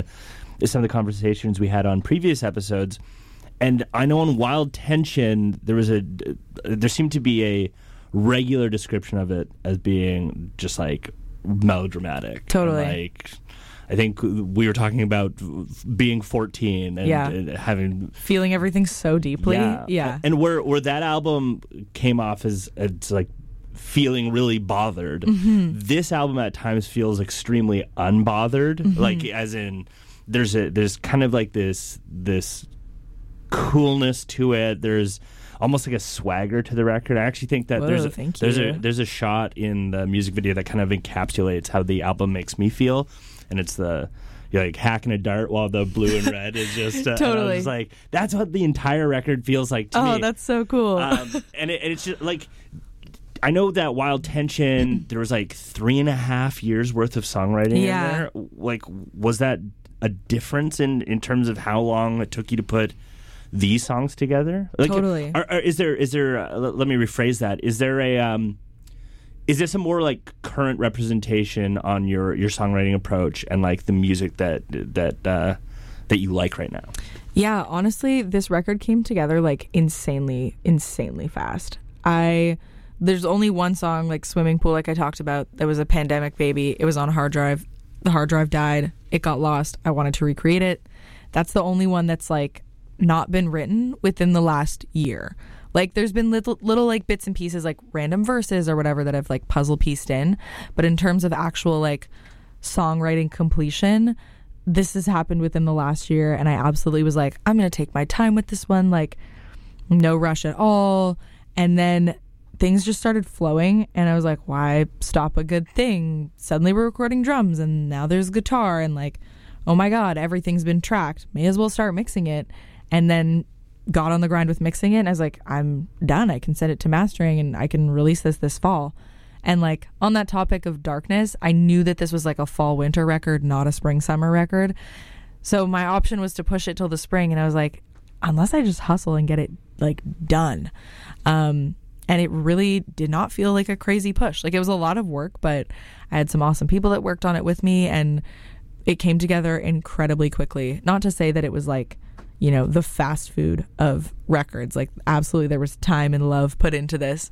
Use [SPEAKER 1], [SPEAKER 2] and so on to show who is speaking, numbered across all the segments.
[SPEAKER 1] some of the conversations we had on previous episodes. And I know on Wild Tension, there seemed to be a regular description of it as being just like melodramatic.
[SPEAKER 2] Totally.
[SPEAKER 1] And, like, I think we were talking about being 14 and
[SPEAKER 2] feeling everything so deeply. Yeah.
[SPEAKER 1] And where that album came off as like feeling really bothered, this album at times feels extremely unbothered. Like, as in there's kind of like this coolness to it. There's almost like a swagger to the record. I actually think that there's a shot in the music video that kind of encapsulates how the album makes me feel, and it's you're like hacking a dart while the blue and red is just
[SPEAKER 2] totally.
[SPEAKER 1] It's like that's what the entire record feels like to me.
[SPEAKER 2] Oh, that's so cool.
[SPEAKER 1] And it's just like, I know that Wild Tension, there was like 3.5 years worth of songwriting in there. Like, was that a difference in terms of how long it took you to put these songs together? Like,
[SPEAKER 2] totally.
[SPEAKER 1] Is there let me rephrase that. Is there is this a more like current representation on your songwriting approach and like the music that you like right now?
[SPEAKER 2] Yeah, honestly, this record came together like insanely fast. There's only one song, like Swimming Pool, like I talked about, that was a pandemic baby. It was on a hard drive. The hard drive died. It got lost. I wanted to recreate it. That's the only one that's like not been written within the last year. Like, there's been little like bits and pieces, like random verses or whatever that I've like puzzle pieced in. But in terms of actual like songwriting completion, this has happened within the last year. And I absolutely was like, I'm going to take my time with this one. Like, no rush at all. And then things just started flowing. And I was like, why stop a good thing? Suddenly we're recording drums and now there's guitar. And like, oh my God, everything's been tracked. May as well start mixing it. And then got on the grind with mixing it, and I was like, I'm done. I can send it to mastering and I can release this fall. And like, on that topic of darkness, I knew that this was like a fall winter record, not a spring summer record. So my option was to push it till the spring, and I was like, unless I just hustle and get it like done. And it really did not feel like a crazy push. Like, it was a lot of work, but I had some awesome people that worked on it with me, and it came together incredibly quickly. Not to say that it was like, you know, the fast food of records. Like, absolutely there was time and love put into this.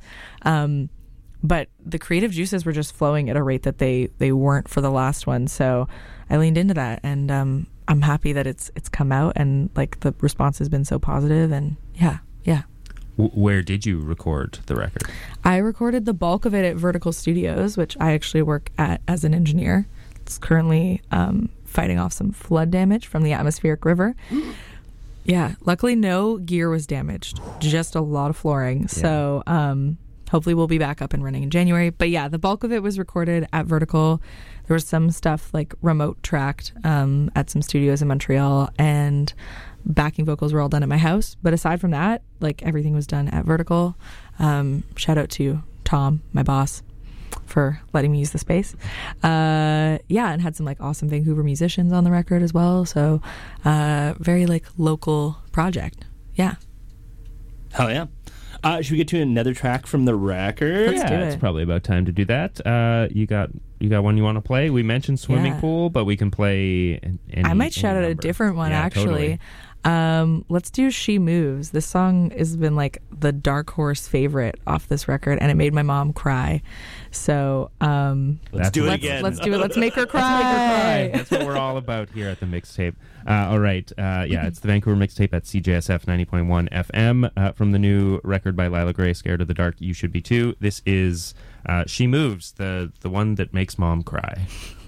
[SPEAKER 2] But the creative juices were just flowing at a rate that they weren't for the last one. So I leaned into that, and I'm happy that it's come out, and like the response has been so positive. And yeah.
[SPEAKER 3] Where did you record the record?
[SPEAKER 2] I recorded the bulk of it at Vertical Studios, which I actually work at as an engineer. It's currently fighting off some flood damage from the atmospheric river. Yeah, luckily no gear was damaged, just a lot of flooring. Yeah. So hopefully we'll be back up and running in January. But yeah, the bulk of it was recorded at Vertical. There was some stuff like remote tracked at some studios in Montreal, and backing vocals were all done at my house. But aside from that, like, everything was done at Vertical. Shout out to Tom, my boss, for letting me use the space. And had some like awesome Vancouver musicians on the record as well. So very like local project. Yeah.
[SPEAKER 1] Hell yeah. Should we get to another track from the record?
[SPEAKER 2] Let's do it.
[SPEAKER 3] It's probably about time to do that. You got one you want to play? We mentioned Swimming Pool, but we can play
[SPEAKER 2] I might shout out a different one, actually. Totally. Let's do She Moves. This song has been like the dark horse favorite off this record, and it made my mom cry. So
[SPEAKER 1] let's do it again.
[SPEAKER 2] Let's do it. Let's make her cry.
[SPEAKER 3] That's what we're all about here at the mixtape. All right. It's the Vancouver mixtape at CJSF 90.1 FM from the new record by Lila Gray, Scared of the Dark, You Should Be Too. This is She Moves, the one that makes mom cry.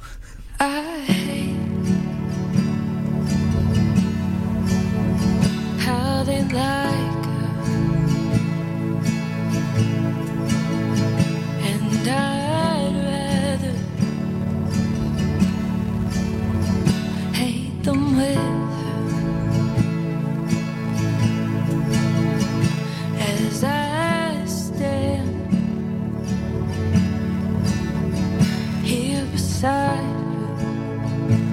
[SPEAKER 4] I hate how they like her, and I'd rather hate them with her. As I stand here beside her,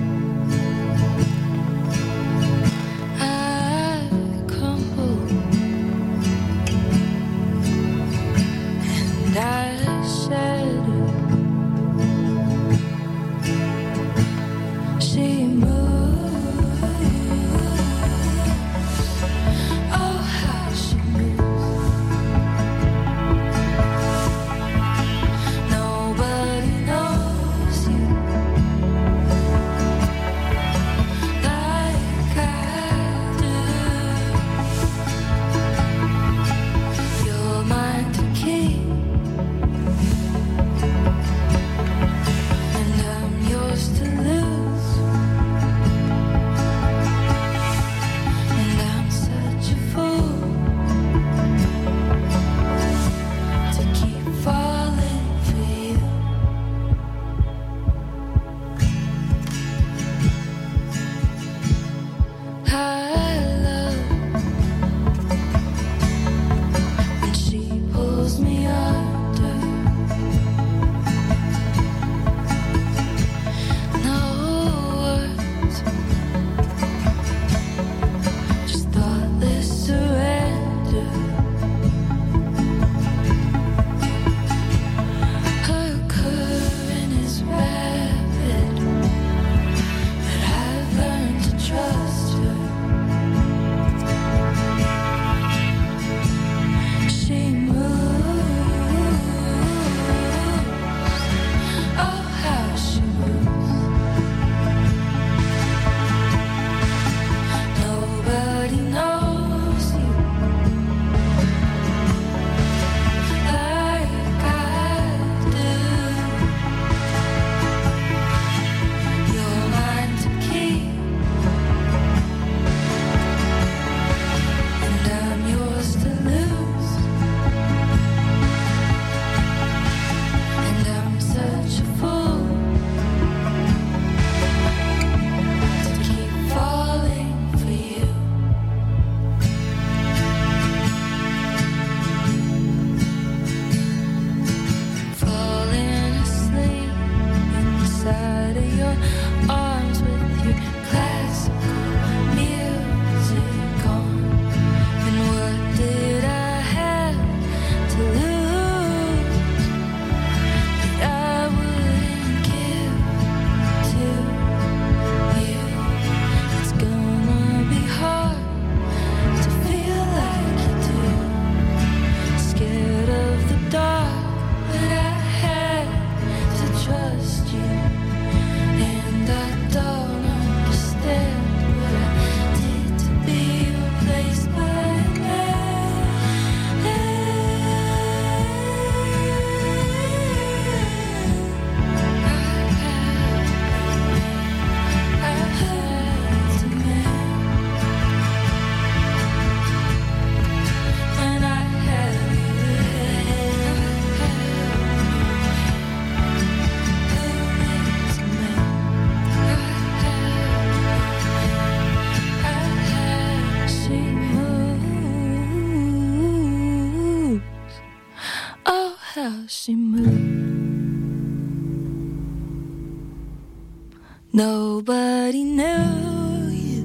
[SPEAKER 4] Nobody knew you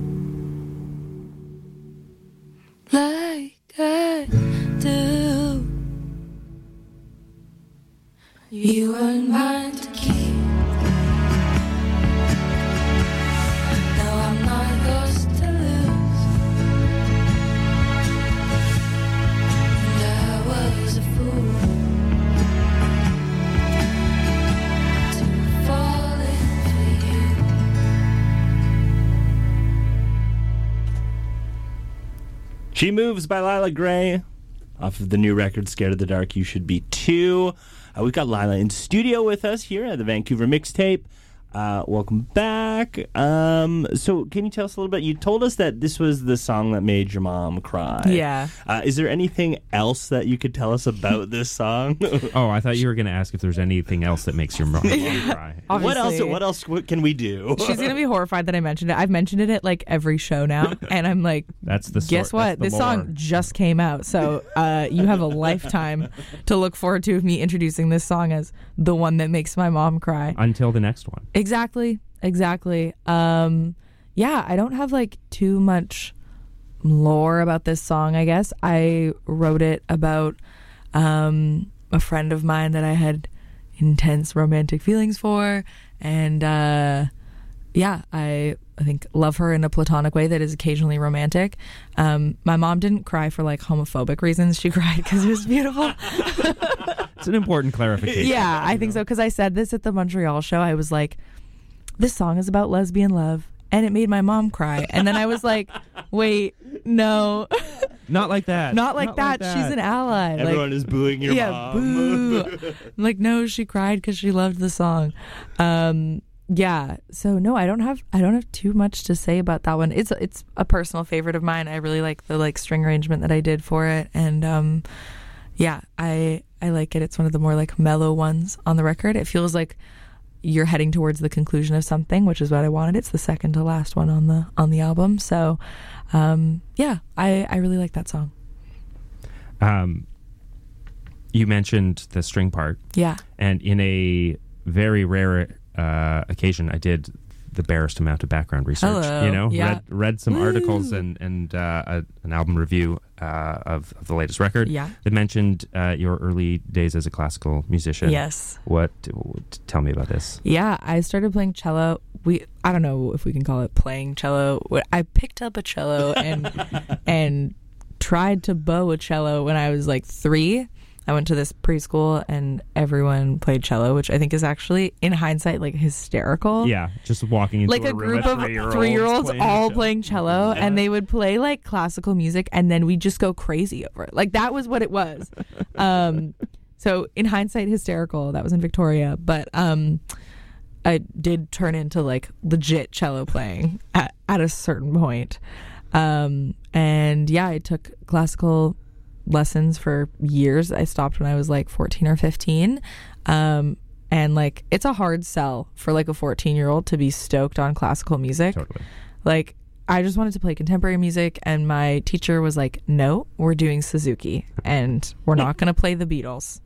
[SPEAKER 4] like I do. You weren't mine to keep. No, I'm not yours to lose. And I was a fool to fall in for you.
[SPEAKER 1] She Moves by Lila Gray off of the new record Scared of the Dark You Should Be Too. We've got Lila in studio with us here at the Vancouver Mixtape. Welcome back. So can you tell us a little bit? You told us that this was the song that made your mom cry.
[SPEAKER 2] Yeah.
[SPEAKER 1] Is there anything else that you could tell us about this song?
[SPEAKER 3] Oh, I thought you were going to ask if there's anything else that makes your mom cry.
[SPEAKER 2] Obviously.
[SPEAKER 1] What else can we do?
[SPEAKER 2] She's going to be horrified that I mentioned it. I've mentioned it at like every show now. And I'm like,
[SPEAKER 3] That's the
[SPEAKER 2] guess what? This song just came out. So you have a lifetime to look forward to of me introducing this song as the one that makes my mom cry.
[SPEAKER 3] Until the next one.
[SPEAKER 2] Exactly. Yeah, I don't have like too much lore about this song, I guess. I wrote it about a friend of mine that I had intense romantic feelings for, and yeah, I think love her in a platonic way that is occasionally romantic. My mom didn't cry for like homophobic reasons. She cried because it was beautiful.
[SPEAKER 3] It's an important clarification.
[SPEAKER 2] Yeah, I think so, because I said this at the Montreal show. I was like, this song is about lesbian love, and it made my mom cry. And then I was like, wait, no.
[SPEAKER 3] Not like that.
[SPEAKER 2] Not like that. She's an ally.
[SPEAKER 1] Everyone is booing your mom.
[SPEAKER 2] Boo. Like, no, she cried because she loved the song. Yeah. So no, I don't have too much to say about that one. It's a personal favorite of mine. I really like the like string arrangement that I did for it, and yeah, I like it. It's one of the more like mellow ones on the record. It feels like you're heading towards the conclusion of something, which is what I wanted. It's the second to last one on the album. So yeah, I really like that song.
[SPEAKER 3] You mentioned the string part.
[SPEAKER 2] Yeah.
[SPEAKER 3] And in a very rare occasion, I did the barest amount of background research.
[SPEAKER 2] Hello.
[SPEAKER 3] You know,
[SPEAKER 2] Yeah.
[SPEAKER 3] read some articles and an album review of the latest record.
[SPEAKER 2] Yeah.
[SPEAKER 3] That mentioned your early days as a classical musician.
[SPEAKER 2] Yes.
[SPEAKER 3] Tell me about this.
[SPEAKER 2] Yeah, I started playing cello. I don't know if we can call it playing cello. I picked up a cello and tried to bow a cello when I was like 3. I went to this preschool and everyone played cello, which I think is actually, in hindsight, like hysterical.
[SPEAKER 3] Yeah, just walking into
[SPEAKER 2] like a
[SPEAKER 3] room
[SPEAKER 2] group of 3-year-olds all playing cello, and they would play like classical music, and then we'd just go crazy over it. Like that was what it was. So in hindsight, hysterical. That was in Victoria, but I did turn into like legit cello playing at a certain point. And yeah, I took classical lessons for years. I stopped when I was like 14 or 15. And like it's a hard sell for like a 14-year-old to be stoked on classical music.
[SPEAKER 3] Totally. Like
[SPEAKER 2] I just wanted to play contemporary music, and my teacher was like, no, we're doing Suzuki and we're not going to play the Beatles.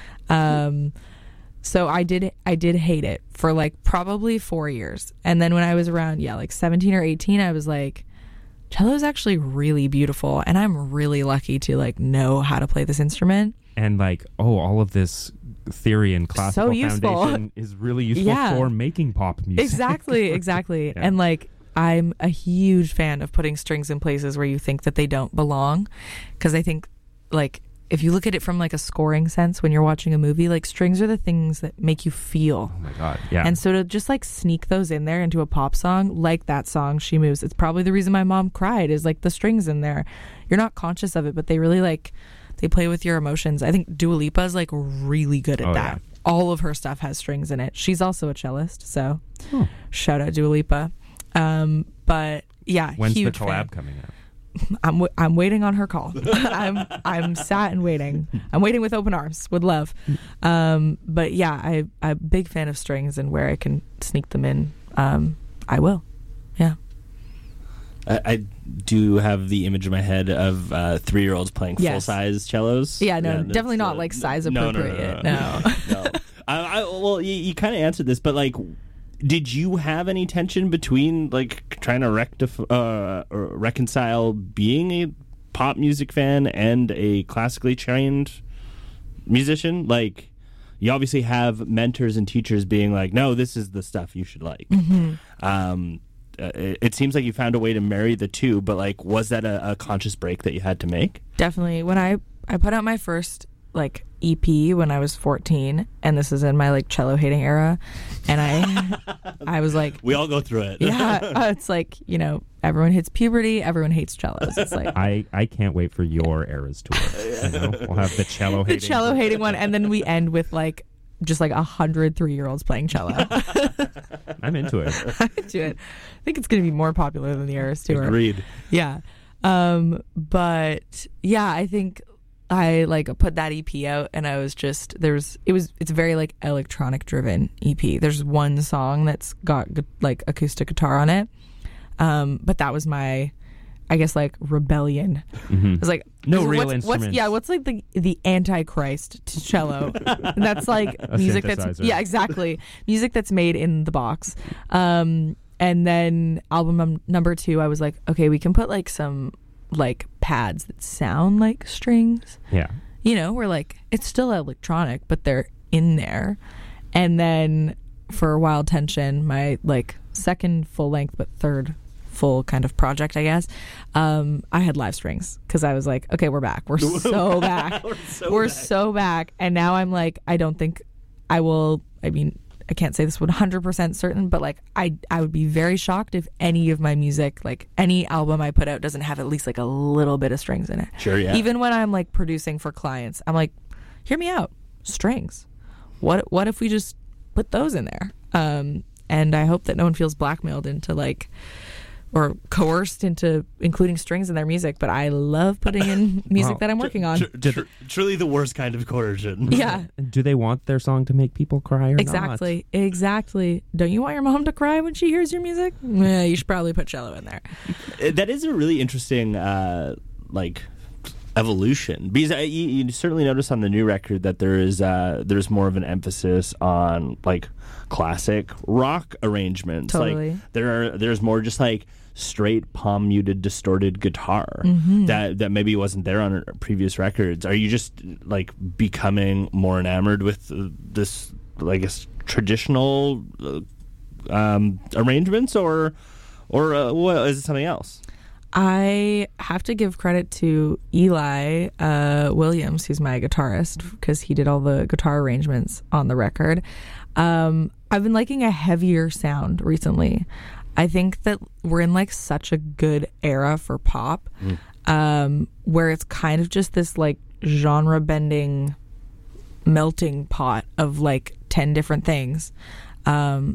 [SPEAKER 2] So I did hate it for like probably 4 years. And then when I was around, like 17 or 18, I was like, cello is actually really beautiful, and I'm really lucky to like know how to play this instrument.
[SPEAKER 3] And like, all of this theory and classical foundation is really useful for making pop music.
[SPEAKER 2] Exactly. Yeah. And like, I'm a huge fan of putting strings in places where you think that they don't belong, because I think like if you look at it from like a scoring sense, when you're watching a movie, like strings are the things that make you feel.
[SPEAKER 3] Oh my God. Yeah.
[SPEAKER 2] And so to just like sneak those in there into a pop song, like that song, She Moves, it's probably the reason my mom cried, is like the strings in there. You're not conscious of it, but they really like, they play with your emotions. I think Dua Lipa is like really good at that. Yeah. All of her stuff has strings in it. She's also a cellist, so shout out Dua Lipa. But yeah,
[SPEAKER 3] when's the
[SPEAKER 2] huge
[SPEAKER 3] collab
[SPEAKER 2] fan.
[SPEAKER 3] coming out?
[SPEAKER 2] I'm waiting on her call. I'm sat and waiting. I'm waiting with open arms, with love. But yeah, I'm a big fan of strings, and where I can sneak them in, I will. Yeah.
[SPEAKER 1] I do have the image in my head of 3-year-olds playing full-size cellos.
[SPEAKER 2] Yeah, no, definitely not like size appropriate. No.
[SPEAKER 1] Well, you kind of answered this, but like, Did you have any tension between like trying to reconcile being a pop music fan and a classically trained musician? Like, you obviously have mentors and teachers being like, no, this is the stuff you should like. It seems like you found a way to marry the two, but like, was that a conscious break that you had to make?
[SPEAKER 2] Definitely. When I put out my first like EP when I was 14, and this is in my like cello hating era, and I was like,
[SPEAKER 1] we all go through it.
[SPEAKER 2] yeah, it's like, you know, everyone hits puberty, everyone hates cellos. It's like
[SPEAKER 3] I can't wait for your Eras tour. You know? We'll have the cello hating
[SPEAKER 2] one, and then we end with like just like 100 3-year-olds playing cello.
[SPEAKER 3] I'm into it.
[SPEAKER 2] I'm into it. I think it's going to be more popular than the Eras tour.
[SPEAKER 1] Agreed.
[SPEAKER 2] Yeah. But yeah, I think I like put that EP out, and I was just it's very like electronic driven EP. There's one song that's got like acoustic guitar on it, but that was my, I guess, like rebellion.
[SPEAKER 3] Mm-hmm.
[SPEAKER 2] I was like,
[SPEAKER 3] no real instruments.
[SPEAKER 2] What's like the antichrist to cello? And that's like music that's exactly music that's made in the box. And then album number 2, I was like, okay, we can put like some like pads that sound like strings.
[SPEAKER 3] Yeah.
[SPEAKER 2] You know, we're like, it's still electronic, but they're in there. And then for Wild Tension, my like second full length but third full kind of project, I guess, I had live strings because I was like, okay, we're back. We're so back. We're so back. And now I'm like, I don't think I will. I mean, I can't say this 100% certain, but like I would be very shocked if any of my music, like any album I put out, doesn't have at least like a little bit of strings in it.
[SPEAKER 1] Sure, yeah.
[SPEAKER 2] Even when I'm like producing for clients, I'm like, hear me out, strings. What if we just put those in there? And I hope that no one feels blackmailed into like, or coerced into including strings in their music, but I love putting in music that I'm working on.
[SPEAKER 1] Truly the worst kind of coercion.
[SPEAKER 2] Yeah.
[SPEAKER 3] Do they want their song to make people cry or
[SPEAKER 2] Exactly. Don't you want your mom to cry when she hears your music? Yeah, you should probably put cello in there.
[SPEAKER 1] That is a really interesting like evolution, because you certainly notice on the new record that there's more of an emphasis on like classic rock arrangements.
[SPEAKER 2] Totally.
[SPEAKER 1] Like there's more just like straight palm muted distorted guitar that maybe wasn't there on previous records. Are you just like becoming more enamored with this, I guess, traditional arrangements, or what is it, something else?
[SPEAKER 2] I have to give credit to Eli Williams, who's my guitarist, because he did all the guitar arrangements on the record. I've been liking a heavier sound recently. I think that we're in like such a good era for pop, where it's kind of just this like genre bending melting pot of like 10 different things. I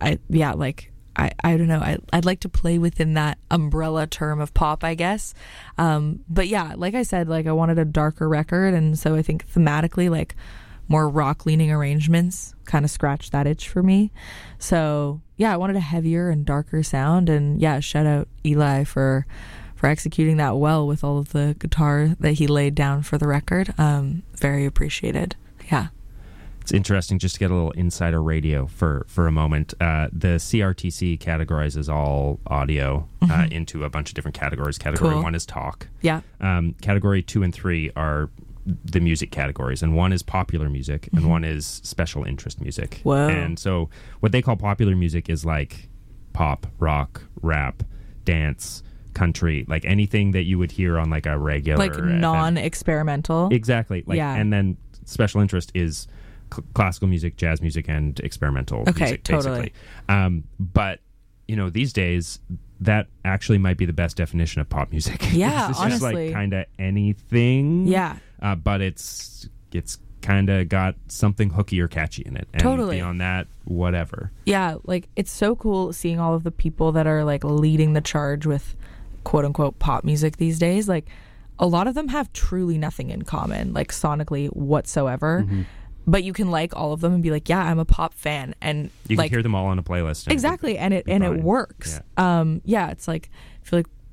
[SPEAKER 2] don't know. I'd like to play within that umbrella term of pop, I guess. But yeah, like I said, like I wanted a darker record, and so I think thematically, like more rock leaning arrangements kind of scratched that itch for me. So yeah, I wanted a heavier and darker sound, and yeah, shout out Eli for executing that well with all of the guitar that he laid down for the record. Very appreciated. Yeah.
[SPEAKER 3] It's interesting just to get a little insider radio for a moment. The CRTC categorizes all audio into a bunch of different categories. Category 1 is talk.
[SPEAKER 2] Yeah.
[SPEAKER 3] Category 2 and 3 are the music categories, and 1 is popular music, and 1 is special interest music.
[SPEAKER 2] Whoa.
[SPEAKER 3] And so what they call popular music is like pop, rock, rap, dance, country, like anything that you would hear on like a regular
[SPEAKER 2] like
[SPEAKER 3] FM.
[SPEAKER 2] non-experimental.
[SPEAKER 3] Exactly. Like,
[SPEAKER 2] yeah.
[SPEAKER 3] And then special interest is classical music, jazz music, and experimental music,
[SPEAKER 2] totally.
[SPEAKER 3] basically. But you know, these days that actually might be the best definition of pop music.
[SPEAKER 2] Yeah,
[SPEAKER 3] it's
[SPEAKER 2] honestly.
[SPEAKER 3] just like kind of anything.
[SPEAKER 2] Yeah.
[SPEAKER 3] But it's kind of got something hooky or catchy in it. And
[SPEAKER 2] totally.
[SPEAKER 3] beyond that, whatever.
[SPEAKER 2] Yeah, like it's so cool seeing all of the people that are like leading the charge with quote unquote pop music these days. Like a lot of them have truly nothing in common, like sonically whatsoever. But you can like all of them and be like, yeah, I'm a pop fan, and
[SPEAKER 3] You
[SPEAKER 2] like
[SPEAKER 3] can hear them all on a playlist.
[SPEAKER 2] exactly, and it works.
[SPEAKER 3] Yeah.
[SPEAKER 2] Yeah, it's like I feel like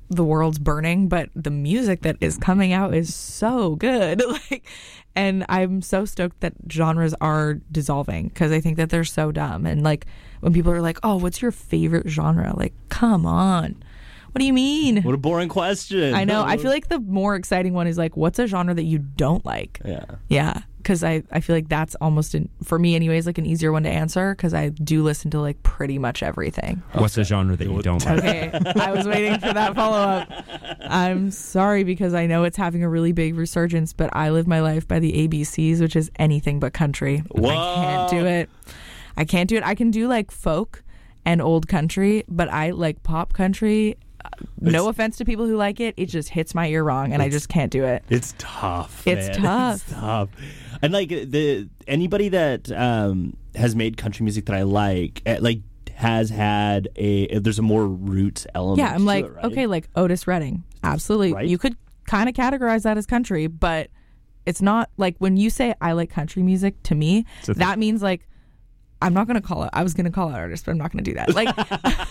[SPEAKER 2] the world's burning, but the music that is coming out is so good. Like, and I'm so stoked that genres are dissolving because I think that they're so dumb. And like when people are like, "Oh, what's your favorite genre?" Like, come on. What do you mean?
[SPEAKER 1] What a boring question.
[SPEAKER 2] I know. I feel like the more exciting one is like, what's a genre that you don't like?
[SPEAKER 1] Yeah.
[SPEAKER 2] Yeah. Because I feel like that's almost, for me anyways, like an easier one to answer because I do listen to like pretty much everything.
[SPEAKER 3] What's a genre that you don't like?
[SPEAKER 2] Okay. I was waiting for that follow-up. I'm sorry because I know it's having a really big resurgence, but I live my life by the ABCs, which is anything but country.
[SPEAKER 1] Whoa.
[SPEAKER 2] I can't do it. I can't do it. I can do like folk and old country, but I like pop country. No offense to people who like it, it just hits my ear wrong, and I just can't do it.
[SPEAKER 1] It's tough.
[SPEAKER 2] It's
[SPEAKER 1] man.
[SPEAKER 2] tough.
[SPEAKER 1] It's tough. And like anybody that has made country music that I like has had there's a more roots element.
[SPEAKER 2] Yeah, I'm
[SPEAKER 1] to
[SPEAKER 2] like,
[SPEAKER 1] it, right?
[SPEAKER 2] okay, like Otis Redding, absolutely.
[SPEAKER 1] Right?
[SPEAKER 2] You could kind of categorize that as country, but it's not like when you say I like country music. To me, that means like I'm not going to call it. I was going to call it artist, but I'm not going to do that. Like.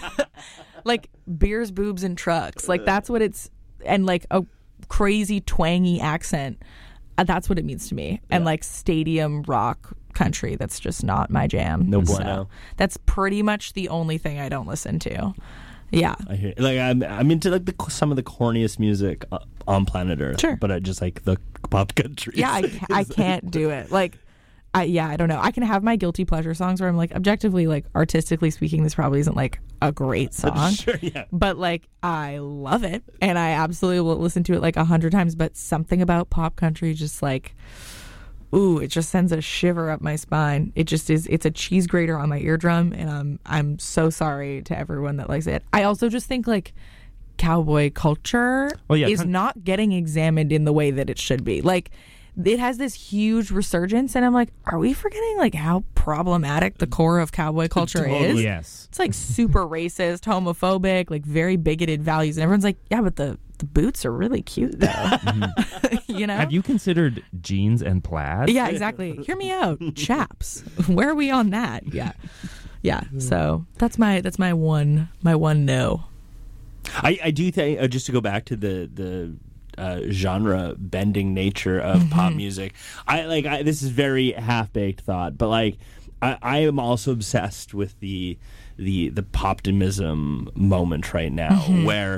[SPEAKER 2] Like beers, boobs, and trucks. Like that's what it's, and like a crazy twangy accent. That's what it means to me. And like stadium rock country. That's just not my jam.
[SPEAKER 1] No
[SPEAKER 2] So
[SPEAKER 1] bueno.
[SPEAKER 2] that's pretty much the only thing I don't listen to. Yeah.
[SPEAKER 1] I hear like I'm into like some of the corniest music on planet Earth.
[SPEAKER 2] Sure.
[SPEAKER 1] But I just like the pop country.
[SPEAKER 2] Yeah, I can't do it. Like, I don't know. I can have my guilty pleasure songs where I'm like, objectively, like artistically speaking, this probably isn't like a great song.
[SPEAKER 1] Sure, yeah.
[SPEAKER 2] But like, I love it, and I absolutely will listen to it like 100 times. But something about pop country, just like, ooh, it just sends a shiver up my spine. It just is. It's a cheese grater on my eardrum, and I'm so sorry to everyone that likes it. I also just think like cowboy culture is not getting examined in the way that it should be. Like. It has this huge resurgence, and I'm like, are we forgetting like how problematic the core of cowboy culture is?
[SPEAKER 3] Yes.
[SPEAKER 2] It's like super racist, homophobic, like very bigoted values, and everyone's like, yeah, but the boots are really cute though. You know?
[SPEAKER 3] Have you considered jeans and plaid?
[SPEAKER 2] Yeah, exactly. Hear me out, chaps. Where are we on that? Yeah. So that's my one no.
[SPEAKER 1] I do think just to go back to the genre bending nature of pop music. This is very half-baked thought, but like I am also obsessed with the poptimism moment right now where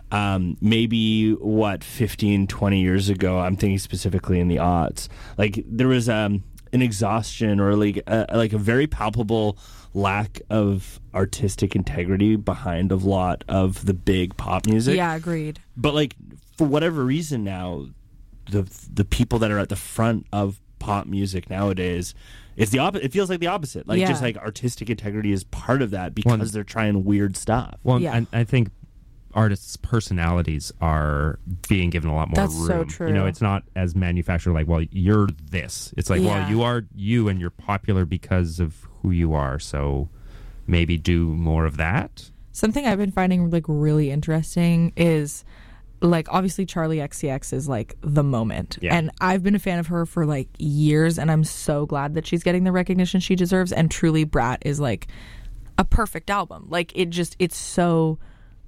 [SPEAKER 1] maybe 15, 20 years ago, I'm thinking specifically in the aughts, like there was an exhaustion or like a very palpable lack of artistic integrity behind a lot of the big pop music.
[SPEAKER 2] Yeah, agreed.
[SPEAKER 1] But like for whatever reason now, the people that are at the front of pop music nowadays, it's the opposite. It feels like the opposite. Like just like artistic integrity is part of that because they're trying weird stuff.
[SPEAKER 3] Well,
[SPEAKER 2] Yeah.
[SPEAKER 3] I think artists' personalities are being given a lot more
[SPEAKER 2] That's
[SPEAKER 3] room.
[SPEAKER 2] so true.
[SPEAKER 3] You know, it's not as manufactured like, well, you're this. It's like,
[SPEAKER 2] Yeah.
[SPEAKER 3] well, you are you and you're popular because of who you are. So maybe do more of that.
[SPEAKER 2] Something I've been finding like really interesting is like obviously Charli XCX is like the moment.
[SPEAKER 3] Yeah.
[SPEAKER 2] And I've been a fan of her for like years, and I'm so glad that she's getting the recognition she deserves. And truly Brat is like a perfect album. Like it's so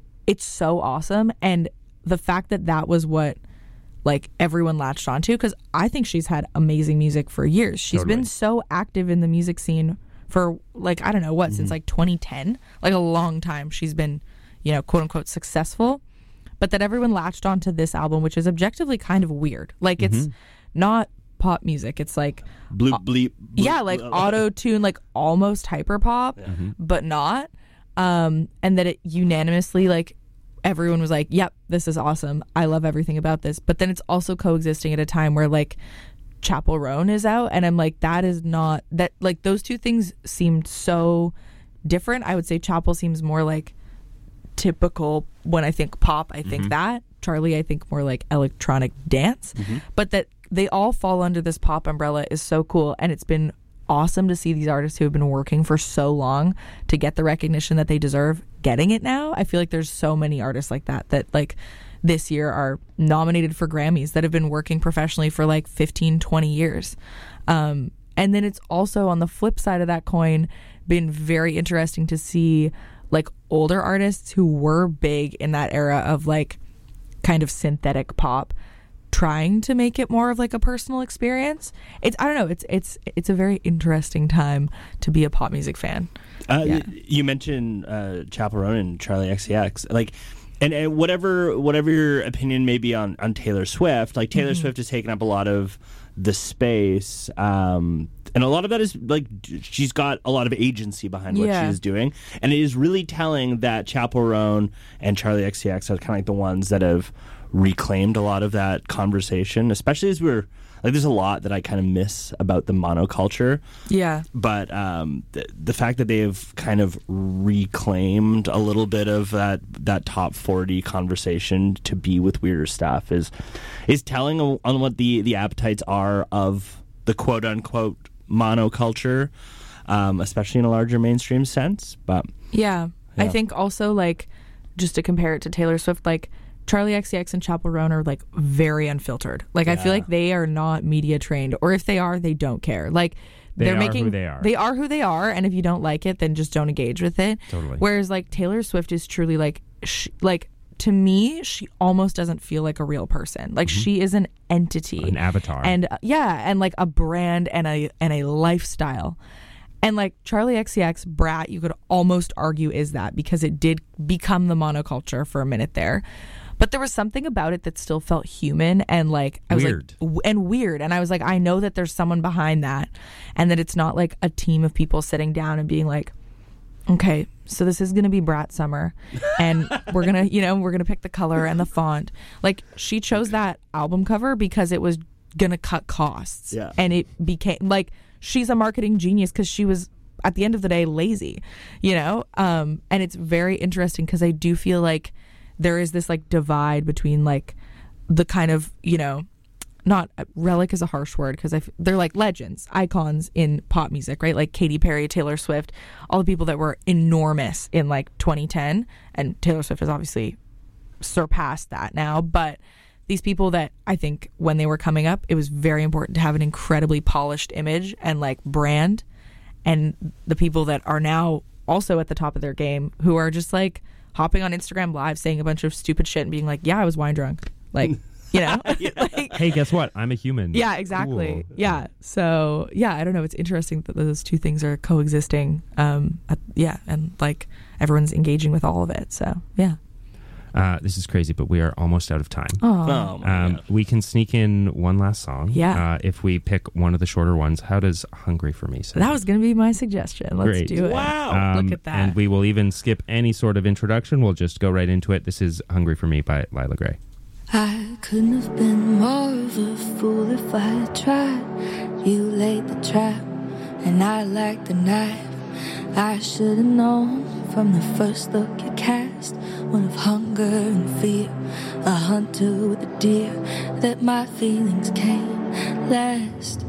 [SPEAKER 2] awesome. And the fact that was what like everyone latched onto, because I think she's had amazing music for years. She's
[SPEAKER 3] Totally.
[SPEAKER 2] been so active in the music scene for like, I don't know what, since like 2010, like a long time. She's been, you know, quote unquote successful, but that everyone latched onto this album, which is objectively kind of weird. Like it's not pop music. It's like
[SPEAKER 1] Bloop, bleep,
[SPEAKER 2] yeah, like auto tune, like almost hyper pop, but not. And that it unanimously, like everyone was like, yep, this is awesome. I love everything about this. But then it's also coexisting at a time where like Chappell Roan is out, and I'm like, that is not that, like those two things seemed so different. I would say Chappell seems more like typical when I think pop. I think that Charli, I think more like electronic dance, but that they all fall under this pop umbrella is so cool. And it's been awesome to see these artists who have been working for so long to get the recognition that they deserve getting it now. I feel like there's so many artists like that like this year are nominated for Grammys that have been working professionally for like 15, 20 years. And then it's also on the flip side of that coin been very interesting to see like older artists who were big in that era of like kind of synthetic pop trying to make it more of like a personal experience. I don't know, it's a very interesting time to be a pop music fan.
[SPEAKER 1] You mentioned Chappell Roan and Charlie XCX, like, and whatever your opinion may be on Taylor Swift, like Taylor Swift has taken up a lot of the space, and a lot of that is like she's got a lot of agency behind what she's doing, and it is really telling that Chappell Roan and Charlie XCX are kind of like the ones that have reclaimed a lot of that conversation, especially as we're like, there's a lot that I kind of miss about the monoculture.
[SPEAKER 2] Yeah.
[SPEAKER 1] But the fact that they have kind of reclaimed a little bit of that top 40 conversation to be with weirder stuff is telling on what the appetites are of the quote unquote monoculture, especially in a larger mainstream sense. But
[SPEAKER 2] yeah. I think also, like, just to compare it to Taylor Swift, like Charlie XCX and Chappell Roan are like very unfiltered. Like, I feel like they are not media trained, or if they are, they don't care. Like,
[SPEAKER 3] they are who they are.
[SPEAKER 2] They are who they are, and if you don't like it, then just don't engage with it.
[SPEAKER 3] Totally.
[SPEAKER 2] Whereas like Taylor Swift is truly like, to me, she almost doesn't feel like a real person. Like, she is an entity,
[SPEAKER 3] an avatar,
[SPEAKER 2] and and like a brand and a lifestyle. And like Charlie XCX, Brat, you could almost argue is that, because it did become the monoculture for a minute there. But there was something about it that still felt human and like I was
[SPEAKER 3] weird.
[SPEAKER 2] Weird. And I was like, I know that there's someone behind that, and that it's not like a team of people sitting down and being like, okay, so this is gonna be Brat Summer, and we're gonna pick the color and the font. Like, she chose that album cover because it was gonna cut costs.
[SPEAKER 1] Yeah.
[SPEAKER 2] And it became like, she's a marketing genius because she was, at the end of the day, lazy, and it's very interesting because I do feel like there is this like divide between like the kind of, not relic is a harsh word because they're like legends, icons in pop music, right? Like Katy Perry, Taylor Swift, all the people that were enormous in like 2010, and Taylor Swift has obviously surpassed that now. But these people that I think when they were coming up, it was very important to have an incredibly polished image and like brand, and the people that are now also at the top of their game who are just like hopping on Instagram Live saying a bunch of stupid shit and being like, yeah, I was wine drunk. Like, like,
[SPEAKER 3] hey, guess what? I'm a human.
[SPEAKER 2] Yeah, exactly.
[SPEAKER 3] Cool.
[SPEAKER 2] Yeah. So, yeah, I don't know. It's interesting that those two things are coexisting. And like everyone's engaging with all of it. So, yeah.
[SPEAKER 3] This is crazy, but we are almost out of time.
[SPEAKER 2] Oh.
[SPEAKER 3] We can sneak in one last song.
[SPEAKER 2] Yeah.
[SPEAKER 3] If we pick one of the shorter ones. How does Hungry for Me sound?
[SPEAKER 2] That was going to be my suggestion. Let's
[SPEAKER 3] Great.
[SPEAKER 2] do it.
[SPEAKER 1] Wow.
[SPEAKER 2] Look at that.
[SPEAKER 3] And we will even skip any sort of introduction. We'll just go right into it. This is Hungry for Me by Lila Gray.
[SPEAKER 4] I couldn't have been more of a fool if I had tried. You laid the trap, and I like the knife. I should have known from the first look you cast, one of hunger and fear, a hunter with a deer, that my feelings came last.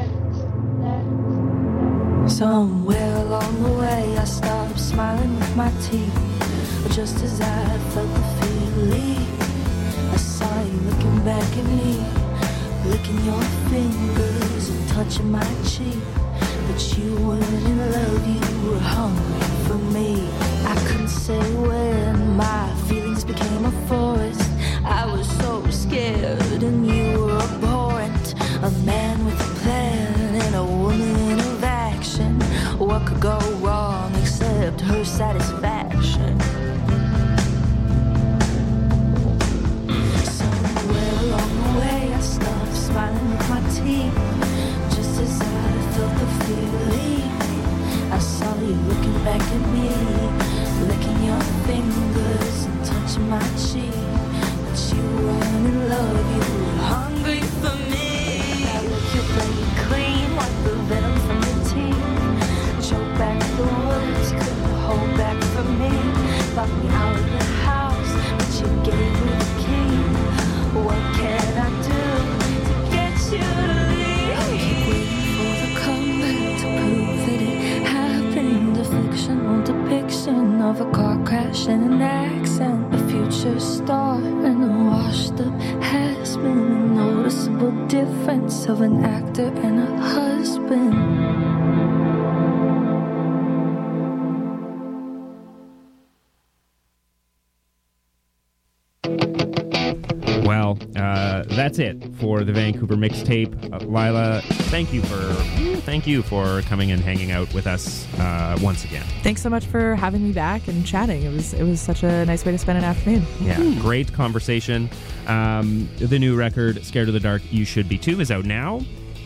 [SPEAKER 4] Somewhere along the way I started smiling with my teeth, just as I felt the fear leave. I saw you looking back at me, licking your fingers and touching my cheek. But you weren't in love, you were hungry for me. I couldn't say when my feelings became a forest. I was so scared and you were abhorrent. A man with a plan and a woman of action. What could go wrong except her satisfaction? Somewhere along the way I started smiling with my teeth, just as I felt the fear leave. I saw you looking back at me, licking your fingers and touching my cheek. But you weren't in love, you were hungry for me. I licked your blade clean, wiped the venom from your teeth. Choked back the words, couldn't hold back from me. Locked me out of the house, but you gave me the key. What can I do to get you to leave? I'll keep waiting for the comeback to prove that it happened. A fictional depiction of a car crash and an accent. A future star and a washed up has-been. A noticeable difference of an actor and a husband.
[SPEAKER 3] Well, that's it for the Vancouver mixtape. Lila, thank you for coming and hanging out with us once again.
[SPEAKER 2] Thanks so much for having me back and chatting. It was such a nice way to spend an afternoon.
[SPEAKER 3] Yeah, great conversation. The new record, Scared of the Dark, You Should Be Too, is out now.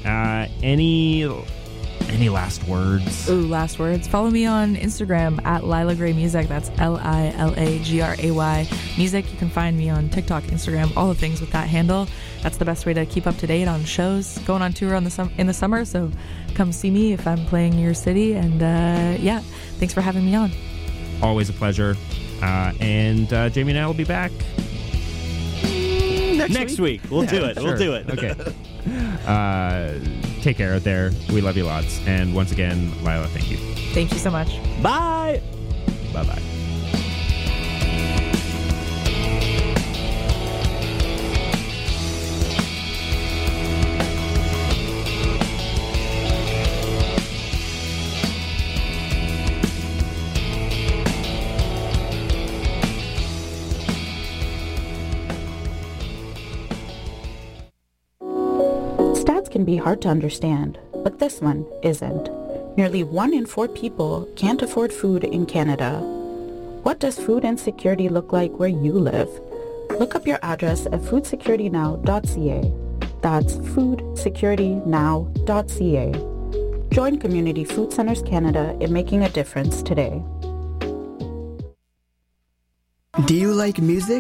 [SPEAKER 3] Any last words?
[SPEAKER 2] Ooh, last words. Follow me on Instagram at Lila Gray Music. That's LILAGRAY Music. You can find me on TikTok, Instagram, all the things with that handle. That's the best way to keep up to date on shows. Going on tour in the summer, so come see me if I'm playing your city. And yeah, thanks for having me on.
[SPEAKER 3] Always a pleasure. And Jamie and I will be back
[SPEAKER 1] next week. We'll do it.
[SPEAKER 3] Sure.
[SPEAKER 1] We'll do it.
[SPEAKER 3] Okay. Take care out there. We love you lots. And once again, Lila, thank you.
[SPEAKER 2] Thank you so much.
[SPEAKER 1] Bye.
[SPEAKER 3] Bye-bye.
[SPEAKER 5] Can be hard to understand, but this one isn't. Nearly 1 in 4 people can't afford food in Canada. What does food insecurity look like where you live? Look up your address at foodsecuritynow.ca. That's foodsecuritynow.ca. Join Community Food Centres Canada in making a difference today.
[SPEAKER 6] Do you like music?